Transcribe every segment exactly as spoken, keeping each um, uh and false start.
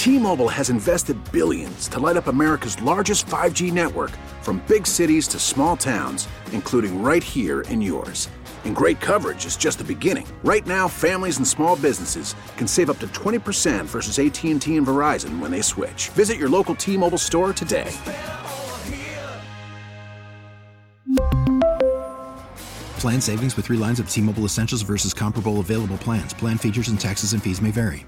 T-Mobile has invested billions to light up America's largest five G network, from big cities to small towns, including right here in yours. And great coverage is just the beginning. Right now, families and small businesses can save up to twenty percent versus A T and T and Verizon when they switch. Visit your local T-Mobile store today. Plan savings with three lines of T-Mobile Essentials versus comparable available plans. Plan features and taxes and fees may vary.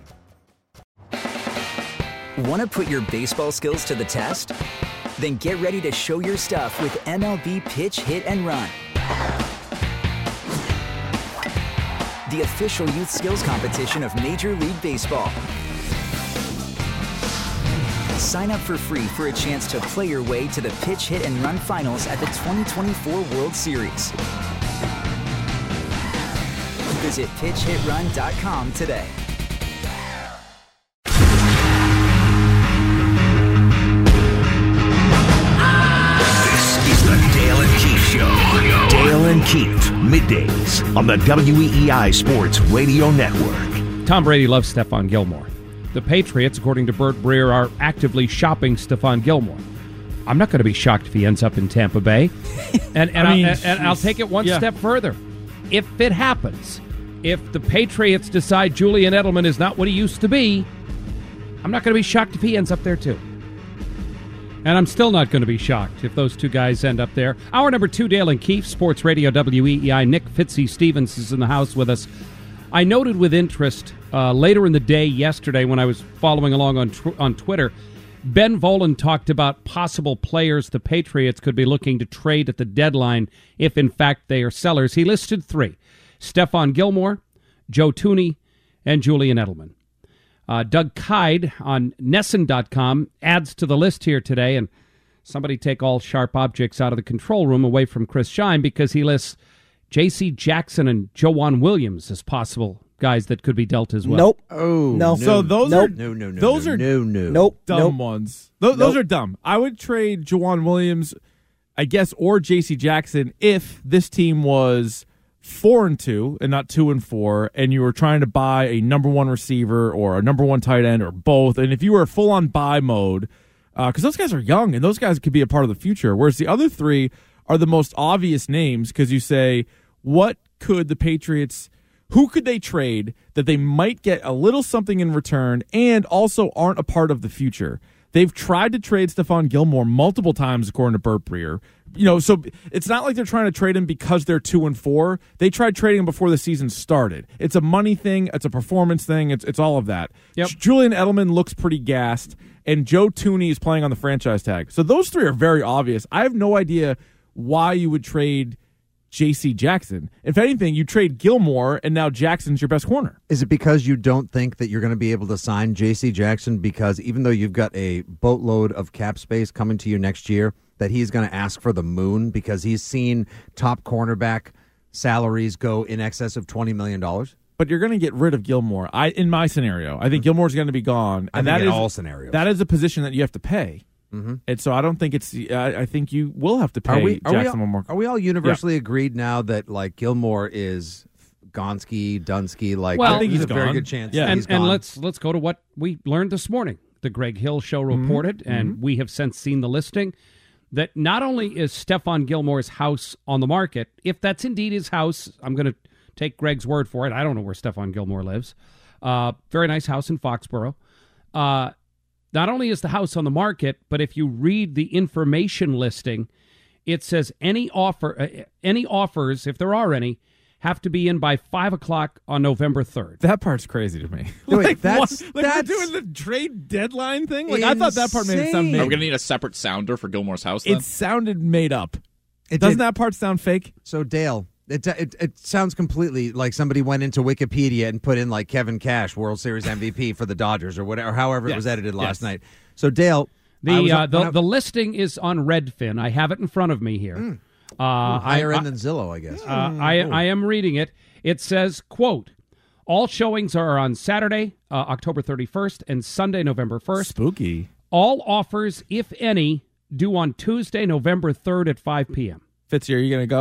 Want to put your baseball skills to the test? Then get ready to show your stuff with M L B Pitch, Hit, and Run. The official youth skills competition of Major League Baseball. Sign up for free for a chance to play your way to the Pitch, Hit, and Run finals at the twenty twenty-four World Series. Visit pitch hit run dot com today. This is the Dale and Keith Show. Dale and Keith, middays on the W E E I Sports Radio Network. Tom Brady loves Stephon Gilmore. The Patriots, according to Bert Breer, are actively shopping Stephon Gilmore. I'm not going to be shocked if he ends up in Tampa Bay. And, and, I mean, I'll, and I'll take it one yeah. step further. If it happens, if the Patriots decide Julian Edelman is not what he used to be, I'm not going to be shocked if he ends up there too. And I'm still not going to be shocked if those two guys end up there. Hour number two, Dale and Keefe, Sports Radio W E E I. Nick Fitzy-Stevens is in the house with us. I noted with interest uh, later in the day yesterday when I was following along on tw- on Twitter, Ben Volen talked about possible players the Patriots could be looking to trade at the deadline if, in fact, they are sellers. He listed three: Stephon Gilmore, Joe Thuney, and Julian Edelman. Uh, Doug Kyde on Nesson dot com adds to the list here today, and somebody take all sharp objects out of the control room away from Chris Scheim, because he lists J C Jackson and Joejuan Williams as possible guys that could be dealt as well. Nope. Oh, no. So those nope. are no, no, no, those no, are no, no, nope, dumb nope. ones. Those, nope. those are dumb. I would trade Joejuan Williams, I guess, or J C Jackson if this team was four and two and not two and four, and you were trying to buy a number one receiver or a number one tight end or both, and if you were full on buy mode, because uh, those guys are young and those guys could be a part of the future. Whereas the other three are the most obvious names, because you say, what could the Patriots? Who could they trade that they might get a little something in return and also aren't a part of the future? They've tried to trade Stephon Gilmore multiple times, according to Bert Breer. You know, so it's not like they're trying to trade him because they're two and four. They tried trading him before the season started. It's a money thing. It's a performance thing. It's it's all of that. Yep. Julian Edelman looks pretty gassed, and Joe Thuney is playing on the franchise tag. So those three are very obvious. I have no idea why you would trade J C Jackson. If anything, you trade Gilmore, and now Jackson's your best corner. Is it because you don't think that you're going to be able to sign J C Jackson, because even though you've got a boatload of cap space coming to you next year, that he's going to ask for the moon because he's seen top cornerback salaries go in excess of twenty million dollars? But you're going to get rid of Gilmore. I in my scenario, I think Gilmore's going to be gone. I And think that in is all scenarios. that is a position that you have to pay. Mm-hmm. And so I don't think it's. I, I think you will have to pay Are we, are we Jackson all, one more. Are we all universally agreed now that like Gilmore is Gonski, Dunsky? Like, Well, I think he's he's a very gone. good chance. Yeah. that And, he's and gone. let's let's go to what we learned this morning. The Greg Hill Show reported, Mm-hmm. and we have since seen the listing, that not only is Stephon Gilmore's house on the market, if that's indeed his house, I'm going to take Greg's word for it. I don't know where Stephon Gilmore lives. Uh, very nice house in Foxborough. Uh, not only is the house on the market, but if you read the information listing, it says any offer, uh, any offers, if there are any, have to be in by five o'clock on November third. That part's crazy to me. Wait, like, that's- what? Like that's we're doing the trade deadline thing. Like I thought that part made it sound insane. made. Are we going to need a separate sounder for Gilmore's house then? It sounded made up. It Doesn't did- that part sound fake? So, Dale, it, it it sounds completely like somebody went into Wikipedia and put in like Kevin Cash, World Series M V P for the Dodgers, or whatever, or however it Yes. was edited last Yes. night. So, Dale, I The was uh, on- the, when I- the listing is on Redfin. I have it in front of me here. Mm. Uh, higher I, end than Zillow, I guess. Uh, I, I am reading it. It says, quote, all showings are on Saturday, uh, October thirty-first, and Sunday, November first. Spooky. All offers, if any, due on Tuesday, November third at five p.m. Fitzy, are you going to go?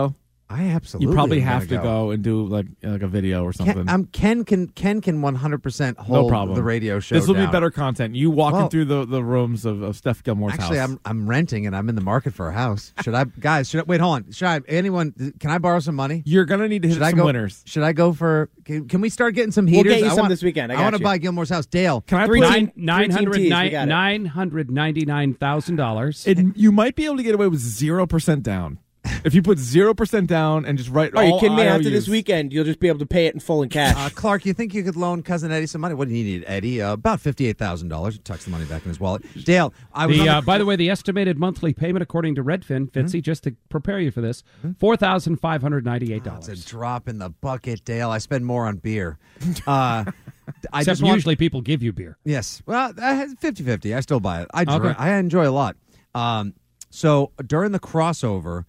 I absolutely. You probably am have to go. go and do like like a video or something. Ken, um, Ken can Ken can one hundred percent hold no problem. the radio show. This will down. be better content. You walking well, through the, the rooms of, of Steph Gilmore's actually, house. I'm I'm renting and I'm in the market for a house. Should I, guys? Should I, wait, hold on. Should I? Anyone? Can I borrow some money? You're gonna need to hit should some I go, winners. Should I go for? Can, can we start getting some heaters? We'll get you I some want, this weekend. I, I want to you. buy Gilmore's house. Dale, can I three put team, nine hundred three teams, nine hundred ninety nine thousand dollars? You might be able to get away with zero percent down. If you put zero percent down and just write oh, all you kidding me? I O Us. After this weekend, you'll just be able to pay it in full in cash. Uh, Clark, you think you could loan Cousin Eddie some money? What do you need, Eddie? Uh, about fifty-eight thousand dollars. Tucks the money back in his wallet. Dale, I was the, on the, uh, by the way, the estimated monthly payment, according to Redfin, Fitzy, mm-hmm. just to prepare you for this, four thousand five hundred ninety-eight dollars. Oh, it's a drop in the bucket, Dale. I spend more on beer. Uh, I Except just want, usually people give you beer. Yes. Well, fifty-fifty. I still buy it. I, okay. drink, I enjoy a lot. Um, so during the crossover,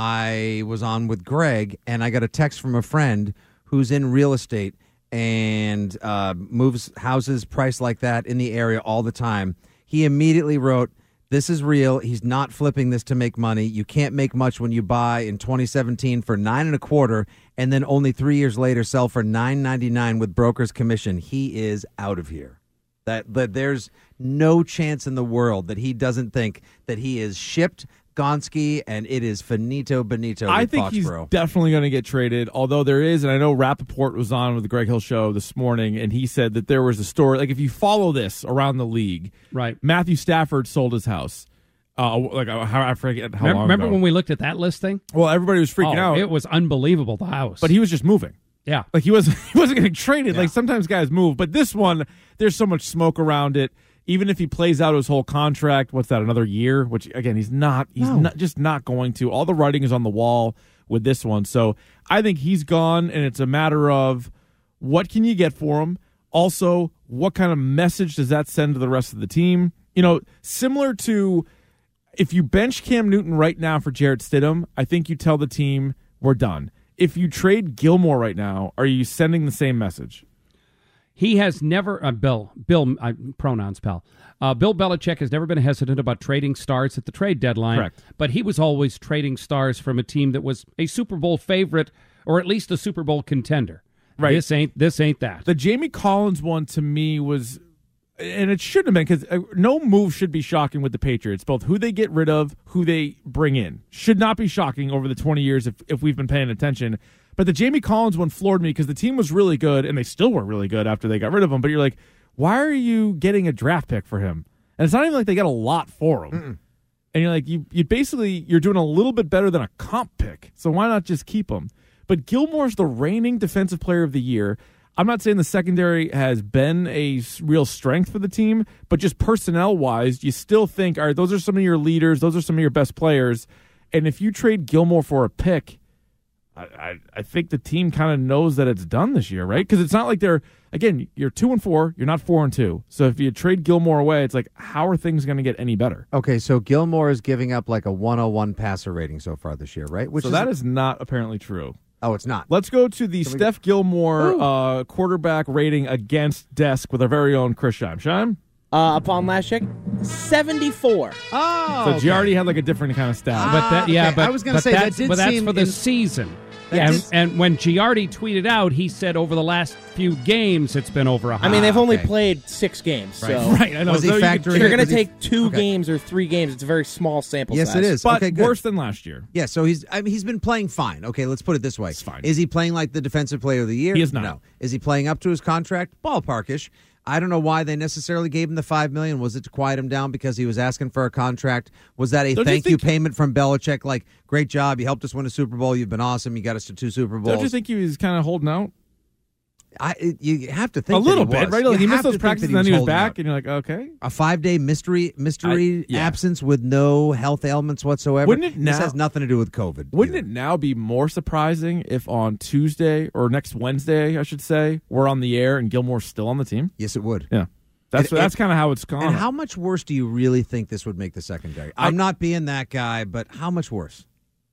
I was on with Greg, and I got a text from a friend who's in real estate and uh, moves houses priced like that in the area all the time. He immediately wrote, "This is real. He's not flipping this to make money. You can't make much when you buy in twenty seventeen for nine and a quarter, and then only three years later sell for nine ninety-nine with broker's commission. He is out of here." That, that there's no chance in the world that he doesn't think that he is shipped Gonski, and it is finito benito. I with think Foxborough. he's definitely going to get traded, although there is, and I know Rappaport was on with the Greg Hill Show this morning, and he said that there was a story, like if you follow this around the league, right? Matthew Stafford sold his house. Uh, like how I forget how remember, long remember ago. when we looked at that listing? Well, everybody was freaking oh, out. It was unbelievable, the house. But he was just moving. Yeah. Like he wasn't he wasn't getting traded. Yeah. Like sometimes guys move, but this one, there's so much smoke around it. Even if he plays out his whole contract, what's that, another year? Which again, he's not he's No. not just not going to. All the writing is on the wall with this one. So I think he's gone, and it's a matter of what can you get for him? Also, what kind of message does that send to the rest of the team? You know, similar to if you bench Cam Newton right now for Jarrett Stidham, I think you tell the team we're done. If you trade Gilmore right now, are you sending the same message? He has never, uh, Bill, Bill, uh, pronouns, pal. Uh, Bill Belichick has never been hesitant about trading stars at the trade deadline. Correct. But he was always trading stars from a team that was a Super Bowl favorite or at least a Super Bowl contender. Right. This ain't this ain't that. The Jamie Collins one to me was, and it shouldn't have been, because no move should be shocking with the Patriots. Both who they get rid of, who they bring in. Should not be shocking over the twenty years if, if we've been paying attention. But the Jamie Collins one floored me because the team was really good, and they still were really good after they got rid of him. But you're like, why are you getting a draft pick for him? And it's not even like they got a lot for him. Mm-mm. And you're like, you you basically, you're doing a little bit better than a comp pick. So why not just keep him? But Gilmore's the reigning defensive player of the year. I'm not saying the secondary has been a real strength for the team, but just personnel-wise, you still think, all right, those are some of your leaders, those are some of your best players. And if you trade Gilmore for a pick, I, I, I think the team kind of knows that it's done this year, right? Because it's not like they're, again, you're two and four, you're not four and two. So if you trade Gilmore away, it's like, how are things going to get any better? Okay, so Gilmore is giving up like a one oh one passer rating so far this year, right? Which so is, that is not apparently true. Oh, it's not. Let's go to the So we Steph Gilmore uh, quarterback rating against desk with our very own Chris Scheim. Scheim? Uh, upon last check, seventy-four. Oh, So okay. Giardi had like a different kind of stat. Ah, But that, yeah, okay. but I was gonna but say, that that's, did but that's seem for the in- season. That And, did- and when Giardi tweeted out, he said over the last few games it's been over a I hundred. mean, they've only okay. played six games. So right, I know. Was he So you could- factoring if you're in- going was to he- take two okay. games or three games, it's a very small sample Yes, size. it is. But okay, good. worse than last year. Yeah, so he's I mean, he's been playing fine. Okay, let's put it this way. It's fine. Is he playing like the defensive player of the year? He is not. No. Is he playing up to his contract? Ballparkish. I don't know why they necessarily gave him the five million dollars. Was it to quiet him down because he was asking for a contract? Was that a Don't you thank you think- payment from Belichick? Like, great job, you helped us win a Super Bowl. You've been awesome. You got us to two Super Bowls. Don't you think he was kind of holding out? I, it- you have to think A little that he bit, was. right? You Like he have missed to those think practices, that and then he was holding back, out. and you're like, okay. A five-day mystery mystery I- yeah. absence with no health ailments whatsoever. Wouldn't it this now- has nothing to do with COVID. Wouldn't either. it now be more surprising if on Tuesday or next Wednesday, I should say, we're on the air and Gilmore's still on the team? Yes, it would. Yeah. That's It- that's it- kind of how it's gone. And how much worse do you really think this would make the secondary? I'm not being that guy, but how much worse?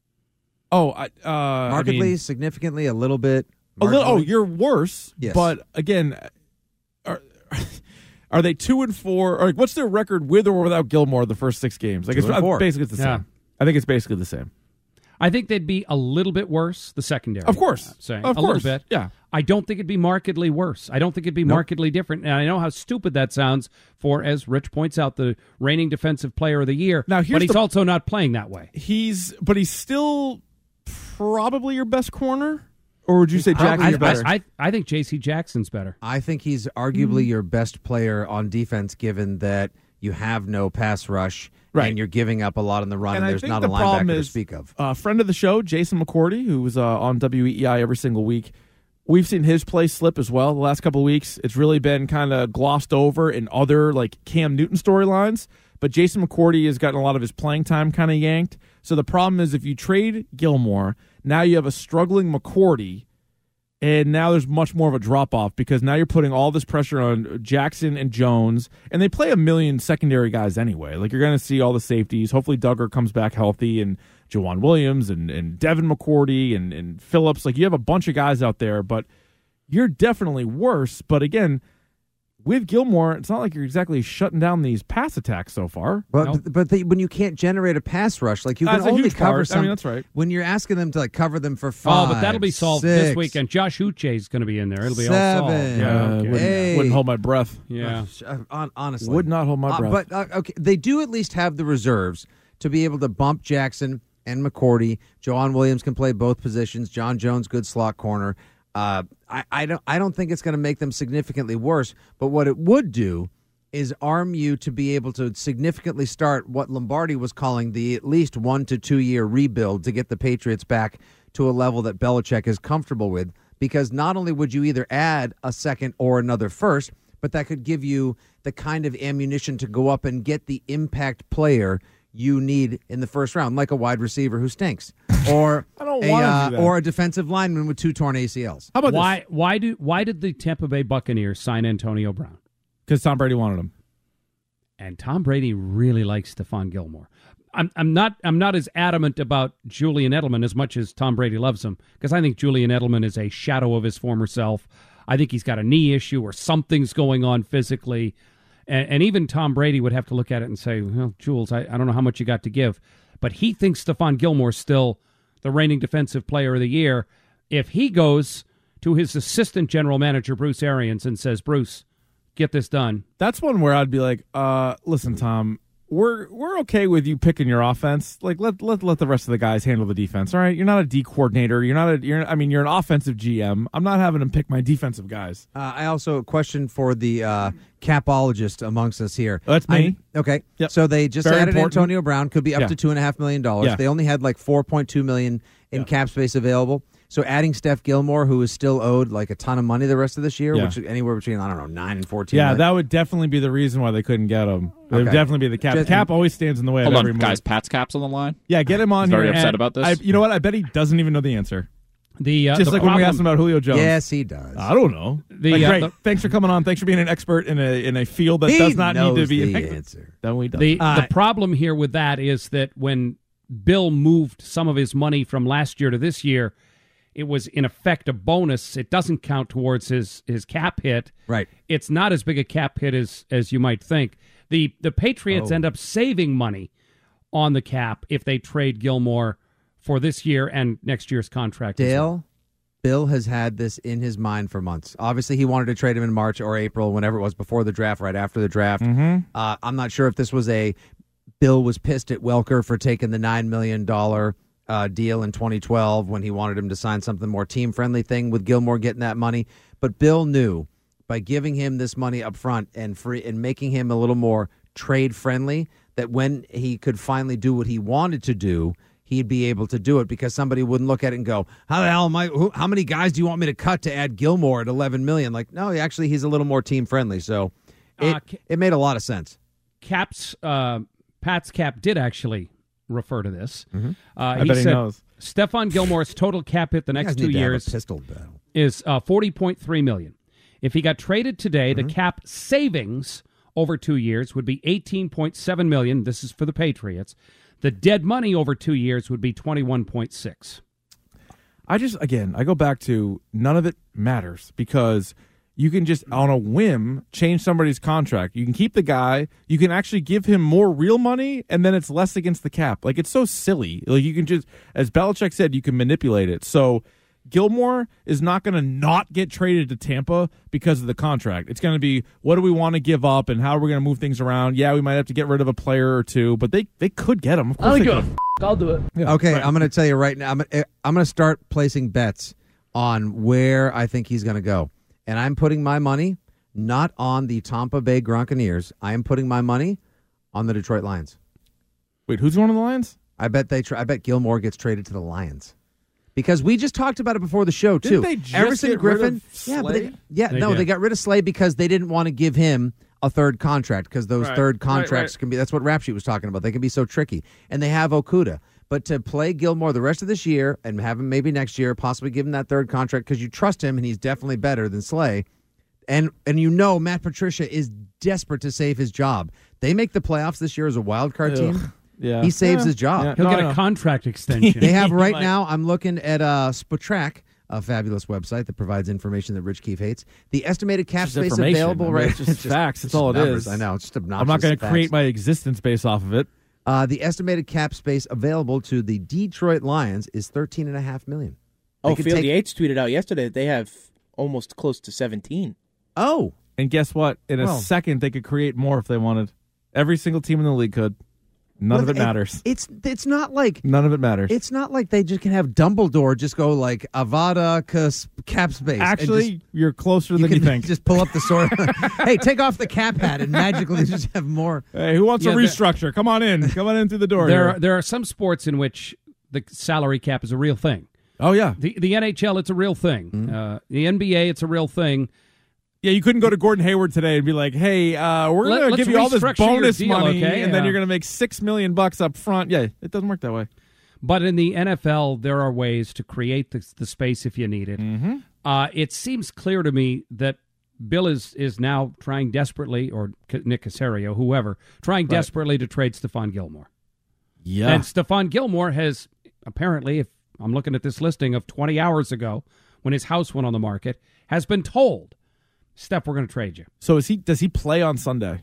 oh, I, uh, Markedly, I mean, significantly, a little bit. a little. Oh, marginally? you're worse. Yes. But again, are are they two and four? Or like, what's their record with or without Gilmore the first six games? Like Two it's and four. basically it's the Yeah. same. I think it's basically the same. I think they'd be a little bit worse, the secondary. Of course. I'm saying. Of a course. little bit. Yeah. I don't think it'd be markedly worse. I don't think it'd be Nope. markedly different. And I know how stupid that sounds for, as Rich points out, the reigning defensive player of the year. Now, here's but he's the- also not playing that way. He's, but he's still probably your best corner? Or would you say Probably Jackson's your better? I, I, I think J C Jackson's better. I think he's arguably your best player on defense, given that you have no pass rush Right. and you're giving up a lot on the run, and, And I there's think not the a problem linebacker is, to speak of. A friend of the show, Jason McCourty, who was uh, on W E I every single week, we've seen his play slip as well the last couple of weeks. It's really been kind of glossed over in other like Cam Newton storylines, but Jason McCourty has gotten a lot of his playing time kind of yanked. So the problem is if you trade Gilmore, now you have a struggling McCourty, and now there's much more of a drop-off because now you're putting all this pressure on Jackson and Jones, and they play a million secondary guys anyway. Like, you're going to see all the safeties. Hopefully Duggar comes back healthy, and Jawan Williams and, and Devin McCourty and, and Phillips. Like, you have a bunch of guys out there, but you're definitely worse. But, again, with Gilmore, it's not like you're exactly shutting down these pass attacks so far. But Nope. but the, when you can't generate a pass rush, like you can That's a only huge cover part. some. I mean, that's right. When you're asking them to like cover them for five, Oh, but that'll be solved this six, weekend. Josh Uche is going to be in there. It'll be seven, all solved. Yeah, Yeah, okay. wouldn't, Eight. wouldn't hold my breath. Yeah. Uh, hon- honestly, Would not hold my Uh, breath. but uh, okay, they do at least have the reserves to be able to bump Jackson and McCourty. Jawan Williams can play both positions. John Jones, good slot corner. Uh, I, I don't. I don't think it's going to make them significantly worse. But what it would do is arm you to be able to significantly start what Lombardi was calling the at least one to two year rebuild to get the Patriots back to a level that Belichick is comfortable with. Because not only would you either add a second or another first, but that could give you the kind of ammunition to go up and get the impact player you need in the first round, like a wide receiver who stinks, or I don't a, wanna do uh, that. or a defensive lineman with two torn A C Ls. How about Why? this? Why do? Why did the Tampa Bay Buccaneers sign Antonio Brown? Because Tom Brady wanted him. And Tom Brady really likes Stephon Gilmore. I'm I'm not I'm not as adamant about Julian Edelman as much as Tom Brady loves him, because I think Julian Edelman is a shadow of his former self. I think he's got a knee issue or something's going on physically. And, and even Tom Brady would have to look at it and say, well, Jules, I, I don't know how much you got to give. But he thinks Stephon Gilmore's still the reigning defensive player of the year. If he goes to his assistant general manager, Bruce Arians, and says, Bruce, get this done. That's one where I'd be like, uh, listen, Tom, we're we're okay with you picking your offense. Like, let let let the rest of the guys handle the defense. All right, you're not a D coordinator. You're not a. You're. I mean, you're an offensive G M. I'm not having him pick my defensive guys. Uh, I also a question for the uh, capologist amongst us here. Oh, that's me. I- okay, Yep. so they just Very added important. Antonio Brown, could be up Yeah. to two and a half million dollars. Yeah. They only had like four point two million in Yeah. cap space available. So adding Steph Gilmore, who is still owed like a ton of money the rest of this year, Yeah. which is anywhere between I don't know nine and fourteen. Yeah, million. that would definitely be the reason why they couldn't get him. It would Okay. definitely be the cap. Just- cap always stands in the way Hold of on, every move. guys. Pat's Cap's on the line. Yeah, get him on He's here. very upset and about this. I, you know what? I bet he doesn't even know the answer. The uh, Just the like when we problem- asked him about Julio Jones. Yes, he does. I don't know. The, Like, uh, great. the- Thanks for coming on. Thanks for being an expert in a in a field that he does not knows need to be the an expert. answer. No, we don't. The, Uh, the problem here with that is that when Bill moved some of his money from last year to this year, it was in effect a bonus. It doesn't count towards his, his cap hit. Right. It's not as big a cap hit as, as you might think. The the Patriots Oh. end up saving money on the cap if they trade Gilmore for this year and next year's contract. as well. Dale, Bill has had this in his mind for months. Obviously, he wanted to trade him in March or April, whenever it was, before the draft, right after the draft. Mm-hmm. Uh, I'm not sure if this was a Bill was pissed at Welker for taking the nine million dollars uh, deal in twenty twelve when he wanted him to sign something more team-friendly thing with Gilmore getting that money. But Bill knew by giving him this money up front and free and making him a little more trade-friendly that when he could finally do what he wanted to do, he'd be able to do it because somebody wouldn't look at it and go, how the hell am I, who, how many guys do you want me to cut to add Gilmore at eleven million dollars? Like, no, actually, he's a little more team-friendly. So it, Uh, ca- it made a lot of sense. Cap's uh, Pat's cap did actually refer to this. Uh, I he bet he said knows. Stephon Gilmore's total cap hit the You next guys two need to have a years pistol battle. is uh, forty point three million dollars. If he got traded today, the cap savings over two years would be eighteen point seven million dollars. This is for the Patriots. The dead money over two years would be twenty-one point six. I just, again, I go back to none of it matters because you can just, on a whim, change somebody's contract. You can keep the guy. You can actually give him more real money, and then it's less against the cap. Like, it's so silly. Like, you can just, as Belichick said, you can manipulate it. So Gilmore is not going to not get traded to Tampa because of the contract. It's going to be, what do we want to give up, and how are we going to move things around? Yeah, we might have to get rid of a player or two, but they, they could get him. Of course I don't they give a could. f- I'll do it. Yeah, okay, right. I'm going to tell you right now. I'm, I'm going to start placing bets on where I think he's going to go. And I'm putting my money not on the Tampa Bay Gronkaneers. I am putting my money on the Detroit Lions. Wait, who's going to the Lions? I bet they. Tra- I bet Gilmore gets traded to the Lions because we just talked about it before the show too. Didn't they just Everson get rid Griffin. of Yeah, but Slay? they, yeah, They no, did. they got rid of Slay because they didn't want to give him a third contract because those Right, third right, contracts right. can be. That's what Rap Sheet was talking about. They can be so tricky, and they have Okuda. But to play Gilmore the rest of this year and have him maybe next year, possibly give him that third contract because you trust him and he's definitely better than Slay. And and you know Matt Patricia is desperate to save his job. They make the playoffs this year as a wild card Ugh. team. Yeah. He saves Yeah. his job. Yeah. He'll No, get no. a contract extension. They have right Like- now, I'm looking at uh, Spotrac, a fabulous website that provides information that Rich Keefe hates. The estimated cap Just space information. available I mean, right it's just facts. That's all it numbers. is. I know. It's just obnoxious. I'm not going to facts. create my existence based off of it. Uh, the estimated cap space available to the Detroit Lions is thirteen and a half million. They Oh, could Field take- Yates tweeted out yesterday that they have almost close to seventeen. Oh, And guess what? In a Well- second, they could create more if they wanted. Every single team in the league could. None well, of it matters. It's it's not like None of it matters. it's not like they just can have Dumbledore just go like Avada cas- cap space. and Actually, just- you're closer you than can you think. just pull up the sword. Hey, take off the cap hat and magically just have more. Hey, who wants Yeah, a the- restructure? Come on in. Come on in through the door. there, here. are, there are some sports in which the salary cap is a real thing. Oh, yeah. The the N H L, it's a real thing. Mm-hmm. Uh, the N B A, it's a real thing. Yeah, you couldn't go to Gordon Hayward today and be like, "Hey, uh, we're Let- going to let's give you all this restructure your bonus deal, money, okay? and then Yeah. you're going to make six million bucks up front." Yeah, it doesn't work that way. But in the N F L, there are ways to create the, the space if you need it. Mm-hmm. Uh, it seems clear to me that Bill is is now trying desperately, or K- Nick Caserio, whoever, trying Right. desperately to trade Stephon Gilmore. Yeah, And Stephon Gilmore has apparently, if I'm looking at this listing of twenty hours ago, when his house went on the market, has been told, Steph, we're going to trade you. so is he? Does he play on Sunday?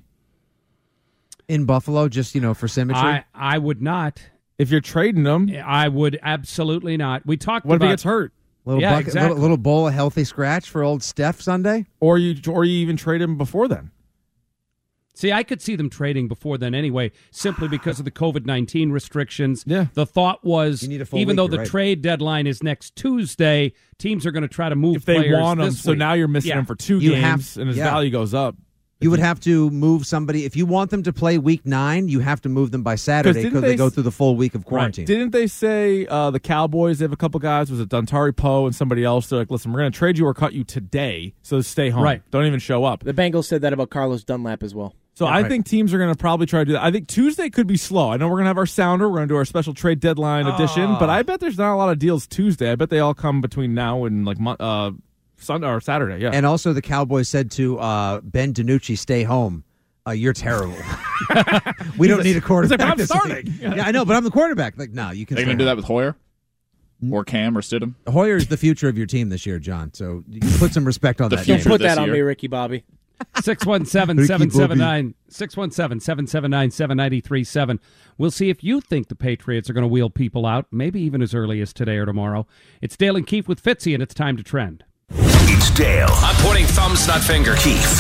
In Buffalo, just, you know, for symmetry. I, I would not. If you're trading him, I would absolutely not. We talked what if about he gets hurt, little, Yeah, bucket, exactly. little, little bowl of healthy scratch for old Steph Sunday. or you, or you even trade him before then? See, I could see them trading before then anyway, simply because of the COVID nineteen restrictions. Yeah. The thought was, You need a full even week, though you're the right. trade deadline is next Tuesday, teams are going to try to move If they players want him, this so week. now you're missing Yeah. him for two You games, have- and his yeah. value goes up. You would have to move somebody. If you want them to play week nine, you have to move them by Saturday didn't because they, they go s- through the full week of quarantine. Right. Didn't they say uh, the Cowboys, they have a couple guys, was it Dontari Poe and somebody else? They're like, listen, we're going to trade you or cut you today, so stay home. Right. Don't even show up. The Bengals said that about Carlos Dunlap as well. So I right. think teams are going to probably try to do that. I think Tuesday could be slow. I know we're going to have our sounder. We're going to do our special trade deadline edition, but I bet there's not a lot of deals Tuesday. I bet they all come between now and like mon- uh, Sunday or Saturday. Yeah. And also, the Cowboys said to uh, Ben DiNucci, "Stay home. Uh, you're terrible. we don't need a quarterback." like, "I'm this starting." week." Yeah, I know, but I'm the quarterback. Like, no, you can. Are you stay going to do home. that with Hoyer? Or Cam or Stidham? Hoyer's the future of your team this year, John. So you can put some respect on The that future. name. Don't put this that on year. me, Ricky Bobby. six one seven, seven seven nine, six one seven, seven seven nine, seven nine three seven. We'll see if you think the Patriots are going to wheel people out, maybe even as early as today or tomorrow. It's Dale and Keefe with Fitzy, and it's time to trend. It's Dale I'm pointing thumbs, not finger. Keefe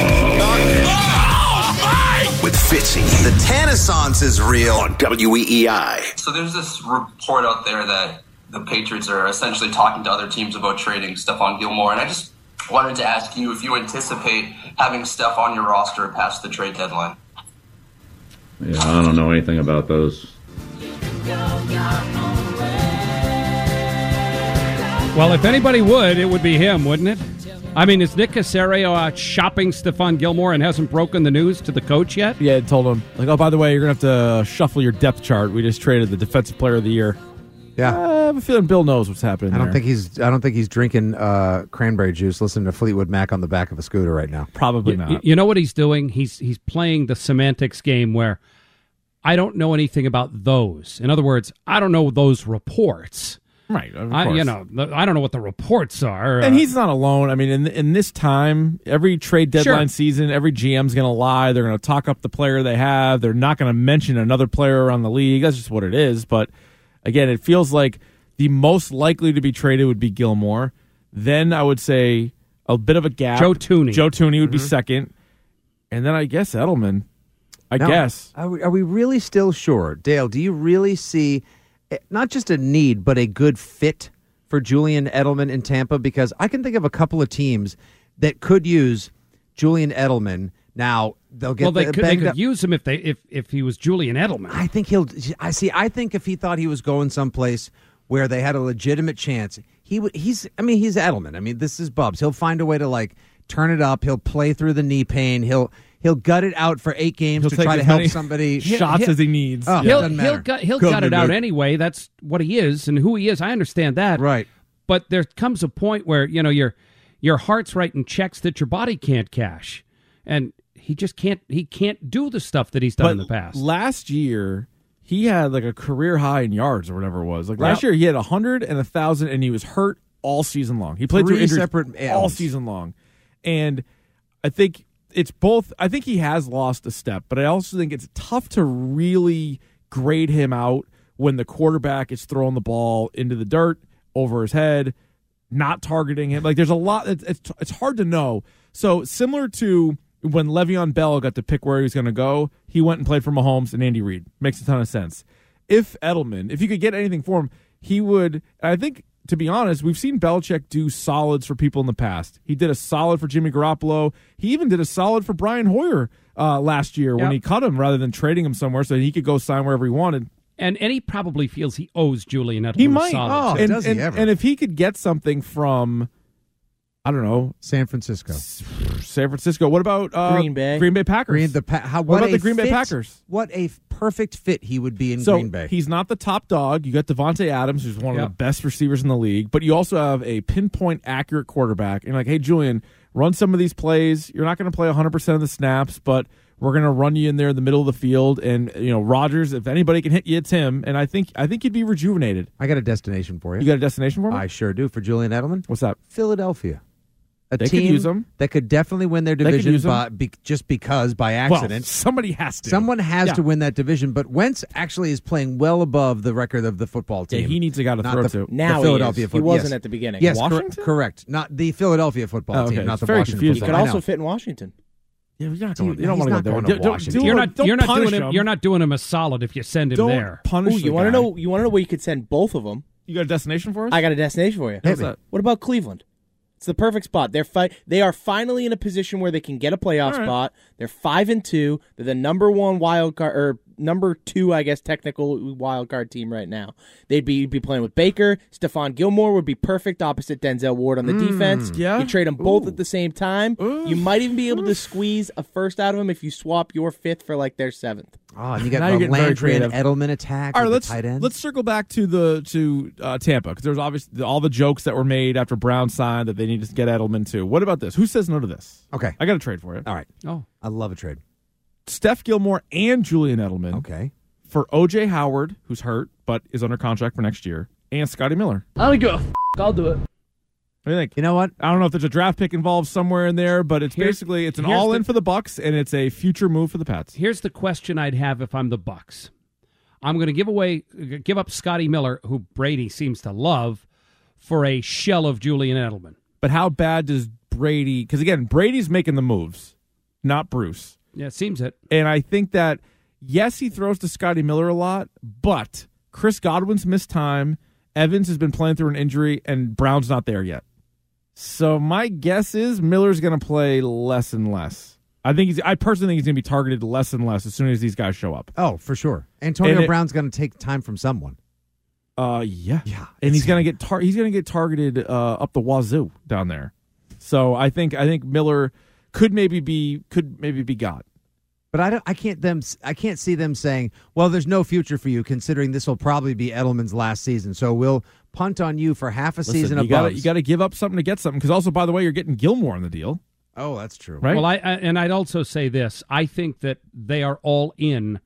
with Fitzy The Tanaissance is real. on W E E I. So there's this report out there that the Patriots are essentially talking to other teams about trading Stephon Gilmore, and I just wanted to ask you if you anticipate having Steph on your roster past the trade deadline. Yeah, I don't know anything about those. Well, if anybody would, it would be him, wouldn't it? I mean, is Nick Caserio out shopping Stephon Gilmore and hasn't broken the news to the coach yet? Yeah, it told him, like, oh, by the way, you're going to have to shuffle your depth chart. We just traded the defensive player of the year. Yeah. I have a feeling Bill knows what's happening I don't there. think he's. I don't think he's drinking uh, cranberry juice, listening to Fleetwood Mac on the back of a scooter right now. Probably You, not. you know what he's doing? He's he's playing the semantics game where I don't know anything about those. In other words, I don't know those reports. Right. Of I, course. you know, the, I don't know what the reports are. And uh, he's not alone. I mean, in in this time, every trade deadline Sure. season, every G M's going to lie. They're going to talk up the player they have. They're not going to mention another player around the league. That's just what it is. But again, it feels like the most likely to be traded would be Gilmore. Then I would say a bit of a gap. Joe Tooney. Joe Tooney would Mm-hmm. be second. And then I guess Edelman. I Now, guess. Are we, are we really still sure? Dale, do you really see eh, not just a need, but a good fit for Julian Edelman in Tampa? Because I can think of a couple of teams that could use Julian Edelman. Now, they'll get well, they the, could, they banged could up. use him if they if, if he was Julian Edelman. I think he'll. I see. I think if he thought he was going someplace where they had a legitimate chance, he would. He's. I mean, he's Edelman. I mean, this is Bubs. He'll find a way to like turn it up. He'll play through the knee pain. He'll he'll gut it out for eight games He'll to take try to as help many somebody. shots as he needs. Oh, he'll doesn't he'll matter. gut, he'll Go, gut it go, out go. anyway. That's what he is and who he is. I understand that. Right. But there comes a point where, you know, your your heart's writing checks that your body can't cash. And he just can't he can't do the stuff that he's done But in the past. last year, he had like a career high in yards or whatever it was. Like last Yep. year, he had one hundred and one thousand, and he was hurt all season long. He played Three through injuries separate all ailments. season long. And I think it's both. I think he has lost a step, but I also think it's tough to really grade him out when the quarterback is throwing the ball into the dirt over his head, not targeting him. Like there's a lot. It's it's, it's hard to know. So similar to when Le'Veon Bell got to pick where he was going to go, he went and played for Mahomes and Andy Reid. Makes a ton of sense. If Edelman, if you could get anything for him, he would. I think, to be honest, we've seen Belichick do solids for people in the past. He did a solid for Jimmy Garoppolo. He even did a solid for Brian Hoyer uh, last year when Yep. he cut him rather than trading him somewhere so he could go sign wherever he wanted. And and he probably feels he owes Julian Edelman He a might. solid, Oh, too. and, does he and, ever. and if he could get something from, I don't know, San Francisco. San Francisco. What about uh, Green Bay. Green Bay Packers. Green, the pa- how, What about a the Green Bay fit- Packers? What a f- perfect fit he would be in so Green Bay. he's not the top dog. You got Devontae Adams, who's one Yep. of the best receivers in the league, but you also have a pinpoint accurate quarterback. And you're like, hey, Julian, run some of these plays. You're not going to play one hundred percent of the snaps, but we're going to run you in there in the middle of the field. And you know, Rodgers, if anybody can hit you, it's him. And I think I think he'd be rejuvenated. I got a destination for you. You got a destination for me? I sure do for Julian Edelman. What's that? Philadelphia. A They could team use him. that could definitely win their could division, use him. by, be, just because by Well, accident. somebody has to. Someone has Yeah. to win that division, but Wentz actually is playing well above the record of the football Yeah, team. he needs a guy to Not throw the, to. Now the he Philadelphia is. He football. wasn't yes. at the beginning. Yes, cor- Washington? correct. Not the Philadelphia football Oh, okay. team, not It's the very Washington confusing. He football. could I also know. fit in Washington. Yeah, you're not going, Dude, you don't he's want to not go there. going to Don't- don't- Washington. do You're it. not Don't you're not punish doing him, him. you're not doing him a solid if you send him Don't there. punish Ooh, the you want to guy. know? You want to know where you could send both of them? You got a destination for us? I got a destination for you. What's that? What about Cleveland? It's the perfect spot. They're fi- They are finally in a position where they can get a playoff All right. spot. They're five and two. They're the number one wild card, or number two, I guess, technical wild card team right now. They'd be be playing with Baker. Stephon Gilmore would be perfect opposite Denzel Ward on the defense. yeah. You trade them both Ooh. at the same time. Ooh. You might even be able to squeeze a first out of them if you swap your fifth for like their seventh. Oh, and you Now got you're the getting very Landry and creative. Edelman attack. All right, with let's the tight ends. let's circle back to the to uh, Tampa because there's obviously all the jokes that were made after Brown signed that they need to get Edelman too. What about this? Who says no to this? Okay. I got a trade for you. All right. Oh. I love a trade. Steph Gilmore and Julian Edelman Okay. for O J Howard, who's hurt but is under contract for next year, and Scotty Miller. I don't give a f***. I'll do it. What do you think? You know what? I don't know if there's a draft pick involved somewhere in there, but it's Here's- basically it's an here's all in the- for the Bucks and it's a future move for the Pats. Here's the question I'd have if I'm the Bucks. I'm going to give away, give up Scotty Miller, who Brady seems to love, for a shell of Julian Edelman. But how bad does Brady? Because again, Brady's making the moves, not Bruce. Yeah, it seems it. And I think that yes, he throws to Scotty Miller a lot, but Chris Godwin's missed time. Evans has been playing through an injury, and Brown's not there yet. So my guess is Miller's going to play less and less. I think he's. I personally think he's going to be targeted less and less as soon as these guys show up. Oh, for sure. Antonio And it- Brown's going to take time from someone. Uh, yeah, Yeah, and he's it's- going to get tar- he's going to get targeted uh, up the wazoo down there. So I think I think Miller could maybe be could maybe be got. But I don't. I can't them. I can't see them saying, "Well, there's no future for you," considering this will probably be Edelman's last season. So we'll punt on you for half a Listen, season you of got Bubs. you got to give up something to get something. Because also, by the way, you're getting Gilmore in the deal. Oh, that's true. Right? Well, I, I and I'd also say this. I think that they are all in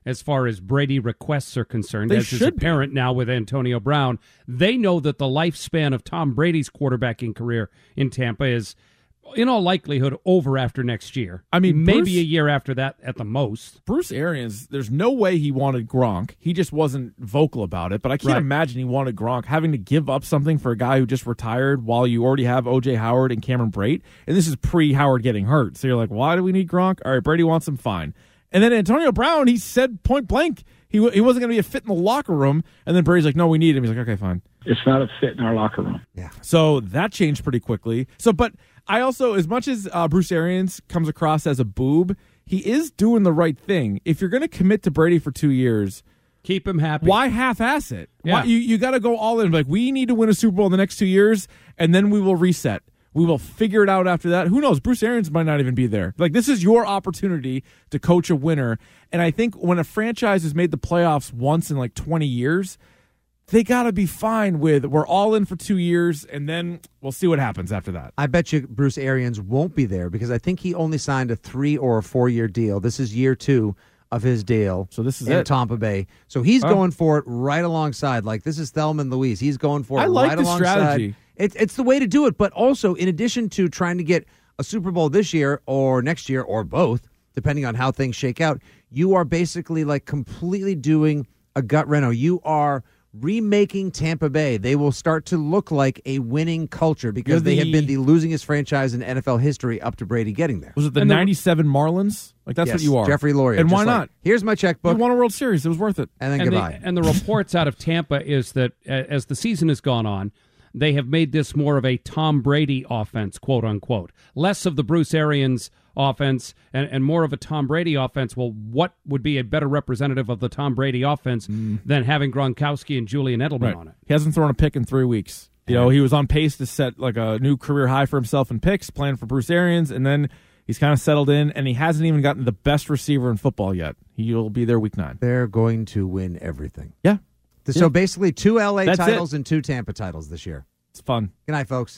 as far as Brady requests are concerned, They as is should apparent now with Antonio Brown. They know that the lifespan of Tom Brady's quarterbacking career in Tampa is, in all likelihood, over after next year. I mean, maybe Bruce- a year after that at the most. Bruce Arians, there's no way he wanted Gronk. He just wasn't vocal about it. But I can't Right. imagine he wanted Gronk having to give up something for a guy who just retired while you already have O J Howard and Cameron Brate. And this is pre-Howard getting hurt. So you're like, why do we need Gronk? All right, Brady wants him, fine. And then Antonio Brown, he said point blank he, he wasn't going to be a fit in the locker room. And then Brady's like, no, we need him. He's like, okay, fine. It's not a fit in our locker room. Yeah. So that changed pretty quickly. So, but I also, as much as uh, Bruce Arians comes across as a boob, he is doing the right thing. If you're going to commit to Brady for two years, keep him happy. Why half-ass it? Yeah. Why, you you got to go all in. Like, we need to win a Super Bowl in the next two years, and then we will reset. We will figure it out after that. Who knows? Bruce Arians might not even be there. Like, this is your opportunity to coach a winner. And I think when a franchise has made the playoffs once in like twenty years, they got to be fine with we're all in for two years, and then we'll see what happens after that. I bet you Bruce Arians won't be there because I think he only signed a three or a four-year deal. This is year two of his deal. So this is in it. Tampa Bay. So he's Oh. going for it right alongside. Like, this is Thelma and Louise. He's going for it I like right the alongside. strategy. It, it's the way to do it. But also, in addition to trying to get a Super Bowl this year or next year or both, depending on how things shake out, you are basically like completely doing a gut reno. You are remaking Tampa Bay. They will start to look like a winning culture because You're they have the- been the losingest franchise in N F L history up to Brady getting there. Was it the And the- ninety-seven Marlins? Like, that's Yes, what you are. Jeffrey Loria. And just why like, not? Here's my checkbook. You won a World Series. It was worth it. And then and goodbye. The, and the reports out of Tampa is that uh, as the season has gone on, they have made this more of a Tom Brady offense, quote unquote. Less of the Bruce Arians offense and, and more of a Tom Brady offense. Well, what would be a better representative of the Tom Brady offense Mm. than having Gronkowski and Julian Edelman Right. on it? He hasn't thrown a pick in three weeks. You know, he was on pace to set like a new career high for himself in picks, playing for Bruce Arians, and then he's kind of settled in, and he hasn't even gotten the best receiver in football yet. He'll be there week nine. They're going to win everything. Yeah. So Yeah. basically two L A That's titles it. and two Tampa titles this year. It's fun. Good night, folks.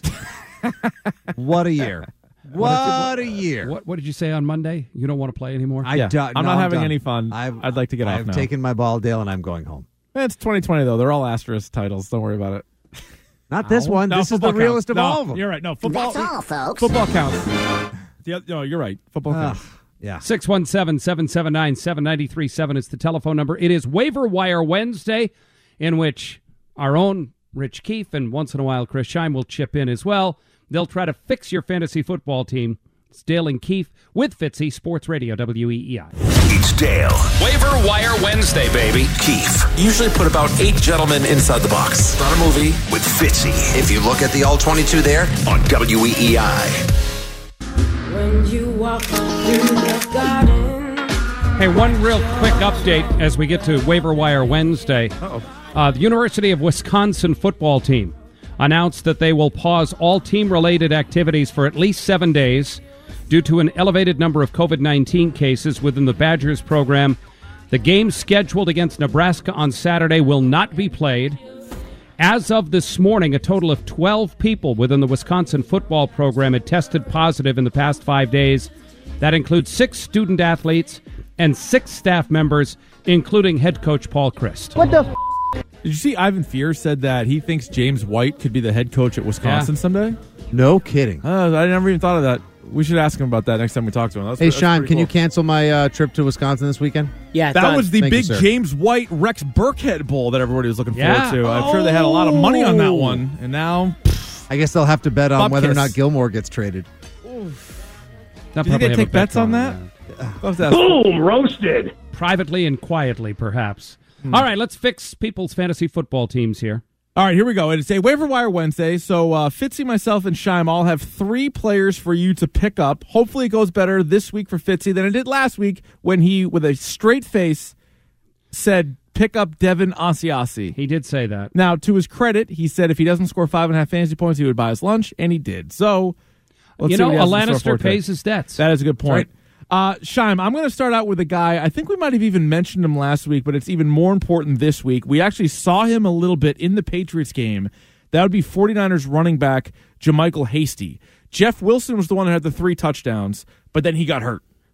What a year. What a year. What, what did you say on Monday? You don't want to play anymore? I Yeah. do- I'm no, not having done. any fun. I've, I'd like to get off I've now. taken my ball, Dale, and I'm going home. Eh, It's twenty twenty, though. They're all asterisk titles. Don't worry about it. Not this No. one. No, this is the football realest counts. of No, all of them. You're right. No, football. That's all, folks. Football counts. The oth- no, you're right. Football Ugh. counts. Yeah. six one seven, seven seven nine, seven nine three seven is the telephone number. It is Waiver Wire Wednesday, in which our own Rich Keefe and once in a while Chris Scheim will chip in as well. They'll try to fix your fantasy football team. It's Dale and Keefe with Fitzy, Sports Radio, W E E I. It's Dale. Waiver Wire Wednesday, baby. Keefe. Usually put about eight gentlemen inside the box. It's not a movie. With Fitzy. If you look at the all twenty-two there, On W E E I. When you walk through the garden. Hey, one real quick update as we get to Waiver Wire Wednesday. Uh-oh. Uh, the University of Wisconsin football team announced that they will pause all team-related activities for at least seven days due to an elevated number of COVID nineteen cases within the Badgers program. The game scheduled against Nebraska on Saturday will not be played. As of this morning, a total of twelve people within the Wisconsin football program had tested positive in the past five days. That includes six student athletes and six staff members, including head coach Paul Christ. What the f- Did you see Ivan Fear said that he thinks James White could be the head coach at Wisconsin Yeah. someday? No kidding. Uh, I never even thought of that. We should ask him about that next time we talk to him. That's, Hey, that's Sean, pretty can you cool. cancel my uh, trip to Wisconsin this weekend? Yeah, That done. was the Thank you, big sir. James White Rex Burkhead Bowl that everybody was looking Yeah. forward to. I'm sure they had a lot of money on that Oh. one, and now I guess they'll have to bet on Bob whether or Kiss. not Gilmore gets traded. They'll do you think probably they have take a bet bets on going that? there. I'll have to ask- Boom, roasted. Privately and quietly, perhaps. All right, let's fix people's fantasy football teams here. All right, here we go. It's a Waiver Wire Wednesday. So uh, Fitzy, myself, and Scheim all have three players for you to pick up. Hopefully it goes better this week for Fitzy than it did last week when he, with a straight face, said pick up Devin Asiasi. He did say that. Now, to his credit, he said if he doesn't score five and a half fantasy points, he would buy his lunch, and he did. So, let's You see know, what he a has in store Lannister for today. pays his debts. That is a good point. That's Uh, Scheim, I'm going to start out with a guy. I think we might have even mentioned him last week, but it's even more important this week. We actually saw him a little bit in the Patriots game. That would be 49ers running back JaMychal Hasty. Jeff Wilson was the one that had the three touchdowns, but then he got hurt.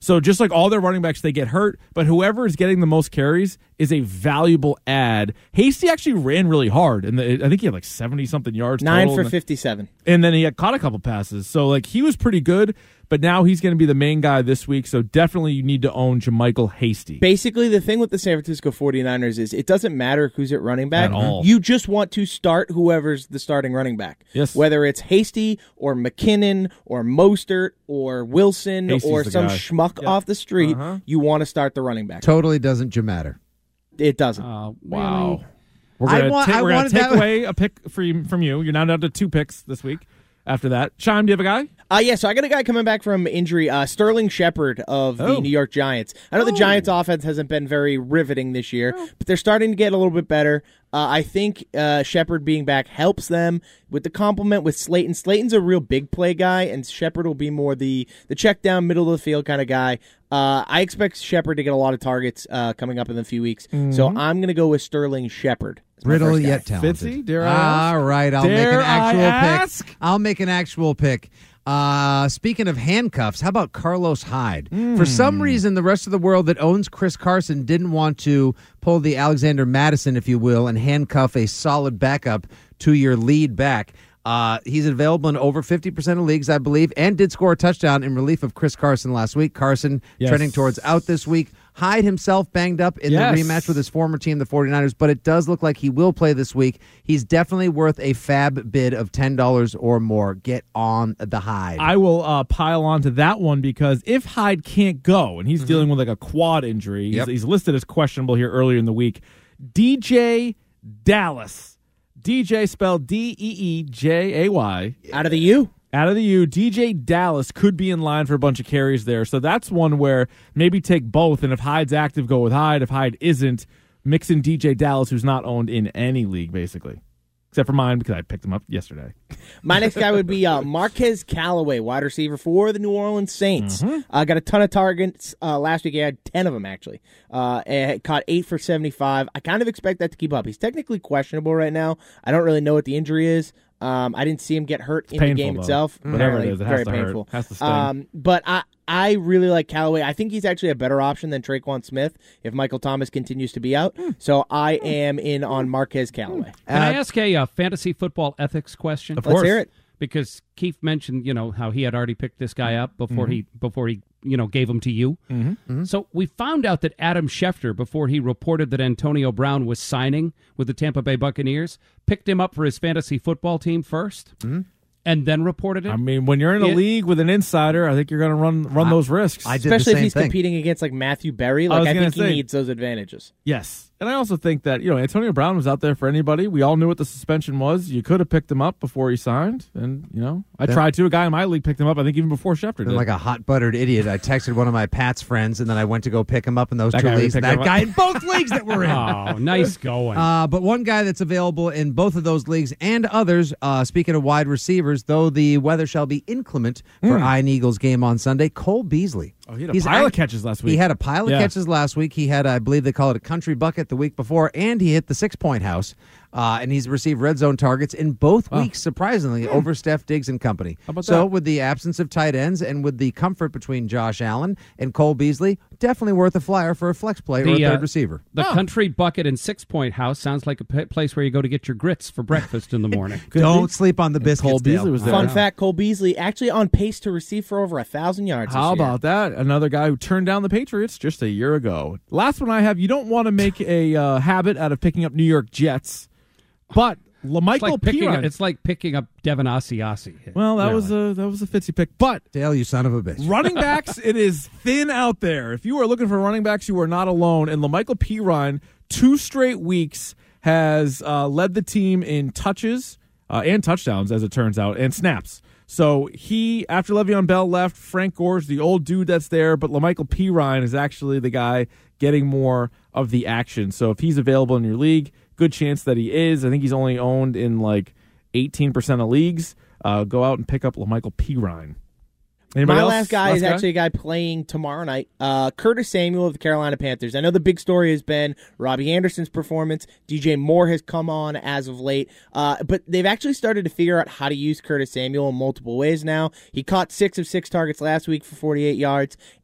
So just like all their running backs, they get hurt, but whoever is getting the most carries is a valuable add. Hasty actually ran really hard, and I think he had like seventy-something yards Nine total. for fifty-seven. And then he had caught a couple passes. So like he was pretty good, but now he's going to be the main guy this week, so definitely you need to own JaMychal Hasty. Basically, the thing with the San Francisco forty-niners is it doesn't matter who's at running back. At all. You just want to start whoever's the starting running back. Yes. Whether it's Hasty or McKinnon or Mostert or Wilson Hasty's or the some guy. schmuck Yep. off the street, Uh-huh. you want to start the running back. Totally doesn't matter. It doesn't. Uh, Wow. We're I going want- to I we're gonna wanted take that- away a pick for you, from you. You're now down to two picks this week after that. Chime, do you have a guy? Uh, yeah, so I got a guy coming back from injury, uh, Sterling Shepard of Oh. the New York Giants. I know the Giants' offense hasn't been very riveting this year, but they're starting to get a little bit better. Uh, I think uh, Shepard being back helps them with the complement with Slayton. Slayton's a real big play guy, and Shepard will be more the, the check down, middle of the field kind of guy. Uh, I expect Shepard to get a lot of targets uh, coming up in a few weeks, Mm-hmm. so I'm going to go with Sterling Shepard. as my Brittle first guy. yet talented. Fitzy, dare I ask? All right, I'll make Dare an actual I pick. ask? I'll make an actual pick. Uh, speaking of handcuffs, how about Carlos Hyde? Mm. For some reason, the rest of the world that owns Chris Carson didn't want to pull the Alexander Madison, if you will, and handcuff a solid backup to your lead back. Uh, he's available in over fifty percent of leagues, I believe, and did score a touchdown in relief of Chris Carson last week. Carson Yes. trending towards out this week. Hyde himself banged up in Yes. the rematch with his former team, the forty-niners, but it does look like he will play this week. He's definitely worth a fab bid of ten dollars or more. Get on the Hyde. I will uh, pile on to that one because if Hyde can't go, and he's Mm-hmm. dealing with like a quad injury, he's, Yep. he's listed as questionable here earlier in the week, D J Dallas. D J spelled D E E J A Y. Out of the U. Out of the U, D J Dallas could be in line for a bunch of carries there. So that's one where maybe take both. And if Hyde's active, go with Hyde. If Hyde isn't, mix in D J Dallas, who's not owned in any league, basically. Except for mine, because I picked him up yesterday. My next guy would be uh, Marquez Callaway, wide receiver for the New Orleans Saints. Mm-hmm. Uh, got a ton of targets uh, last week. He had ten of them, actually. Uh, and caught eight for seventy-five. I kind of expect that to keep up. He's technically questionable right now. I don't really know what the injury is. Um, I didn't see him get hurt in painful, the game though. itself. Whatever it Apparently, is, it has very to hurt. painful. Has to sting. Um, but I, I really like Callaway. I think he's actually a better option than Traquan Smith if Michael Thomas continues to be out. So I am in on Marquez Callaway. Can I ask a uh, fantasy football ethics question? Of Let's course. hear it. Because Keith mentioned, you know, how he had already picked this guy up before Mm-hmm. he before he, you know, gave him to you. Mhm. Mm-hmm. So we found out that Adam Schefter, before he reported that Antonio Brown was signing with the Tampa Bay Buccaneers, picked him up for his fantasy football team first, Mm-hmm. and then reported it. I mean, when you're in a Yeah. league with an insider, I think you're going to run run those risks. I did the Especially if same he's thing. competing against like Matthew Berry. I Like was I, gonna think he say- needs those advantages. Yes. And I also think that, you know, Antonio Brown was out there for anybody. We all knew what the suspension was. You could have picked him up before he signed. And, you know, I Then- tried to. A guy in my league picked him up, I think, even before Schefter did. And like a hot buttered idiot, I texted one of my Pat's friends, and then I went to go pick him up in those That two guy leagues. picked That him up. guy in both leagues that we're in. Oh, nice going. Uh, but one guy that's available in both of those leagues and others, uh, speaking of wide receivers, though the weather shall be inclement for Mm. Iron Eagles game on Sunday, Cole Beasley. Oh, he had a He's pile of act- catches last week. He had a pile of Yeah. catches last week. He had, I believe they call it a country bucket the week before, and he hit the six-point house. Uh, and he's received red zone targets in both Wow. weeks, surprisingly, over Steph Diggs and company. How about so that? with the absence of tight ends and with the comfort between Josh Allen and Cole Beasley, definitely worth a flyer for a flex play or a The, third uh, receiver. The country bucket and six point house sounds like a p- place where you go to get your grits for breakfast in the morning. Don't sleep on the biscuits. Cole Beasley Dale. was there. Fun Yeah. fact: Cole Beasley actually on pace to receive for over a thousand yards. How this year. about that? Another guy who turned down the Patriots just a year ago. Last one I have, you don't want to make a uh, habit out of picking up New York Jets, but It's LaMichael like, picking up, Pirine. it's like picking up Devin Asiasi. Well, that Really. was a that was a Fitzy pick, but Dale, you son of a bitch. running backs, it is thin out there. If you are looking for running backs, you are not alone. And LaMichael Pirine, two straight weeks, has uh, led the team in touches uh, and touchdowns, as it turns out, and snaps. So he, after Le'Veon Bell left, Frank Gore's the old dude that's there, but LaMichael Pirine is actually the guy getting more of the action. So if he's available in your league, good chance that he is. I think he's only owned in like eighteen percent of leagues. Uh, go out and pick up LaMichael Pirine. Anybody My else? last guy Last is actually a guy playing tomorrow night. Uh, Curtis Samuel of the Carolina Panthers. I know the big story has been Robbie Anderson's performance. D J Moore has come on as of late. Uh, but they've actually started to figure out how to use Curtis Samuel in multiple ways now. He caught six of six targets last week for forty-eight yards.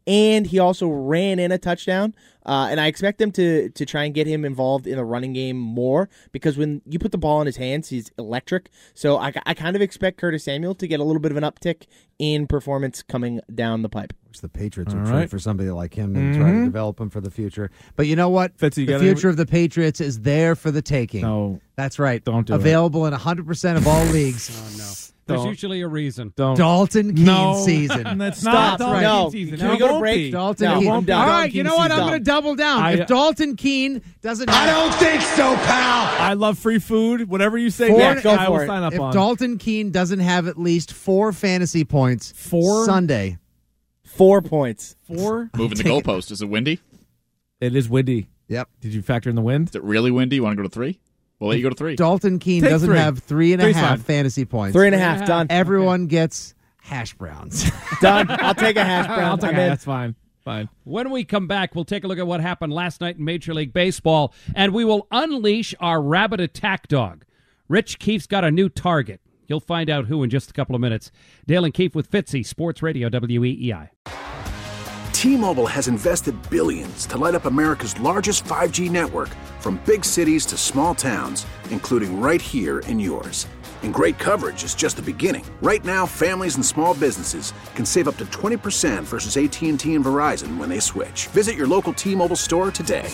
and he also ran in a touchdown. Uh, and I expect them to to try and get him involved in the running game more because when you put the ball in his hands, he's electric. So I, I kind of expect Curtis Samuel to get a little bit of an uptick in performance coming down the pipe. Which the Patriots All would right. trade for somebody like him and Mm-hmm. try to develop him for the future. But you know what? Fitzy, you the got future any- of the Patriots is there for the taking. No. That's right. Don't do it. Available in one hundred percent of all leagues. Oh, no. There's Don't. usually a reason. Don't. Dalton Keene No. season. That's Stop. not Dalton No. Keene season. Can No, we it go to won't break? be. Dalton No, Keene. I'm done. All right, Dalton you know Keene what? I'm season. going to double down. I- if Dalton Keene doesn't have... I don't think so, pal. I love free food. Whatever you say, Four- next, go I for will it. sign up if on. Dalton Keene doesn't have at least four fantasy points Four? Sunday... Four points. Four? Moving the Take it. goalpost. Is it windy? It is windy. Yep. Did you factor in the wind? Is it really windy? You want to go to three? We'll let you go to three. Dalton Keene Take doesn't three. have three and a Three's half fine. fantasy points. Three and a half. Done. Everyone gets hash browns. Done. I'll take a hash brown. I'll take I'm it. in. That's fine. Fine. When we come back, we'll take a look at what happened last night in Major League Baseball, and we will unleash our rabbit attack dog. Rich Keefe's got a new target. You'll find out who in just a couple of minutes. Dale and Keefe with Fitzy, Sports Radio, W E E I. T-Mobile has invested billions to light up America's largest five G network, from big cities to small towns, including right here in yours. And great coverage is just the beginning. Right now, families and small businesses can save up to twenty percent versus A T and T and Verizon when they switch. Visit your local T-Mobile store today.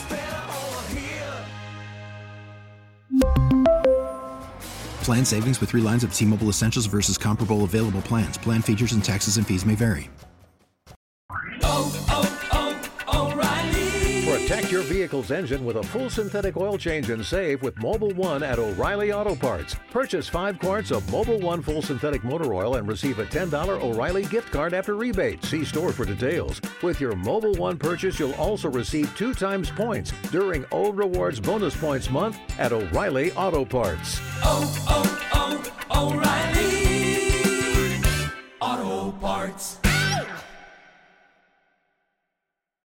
Plan savings with three lines of T-Mobile Essentials versus comparable available plans. Plan features and taxes and fees may vary. Protect your vehicle's engine with a full synthetic oil change and save with Mobile One at O'Reilly Auto Parts. Purchase five quarts of Mobile One full synthetic motor oil and receive a ten dollars O'Reilly gift card after rebate. See store for details. With your Mobile One purchase, you'll also receive two times points during O Rewards Bonus Points Month at O'Reilly Auto Parts. Oh, oh, oh, O'Reilly Auto Parts.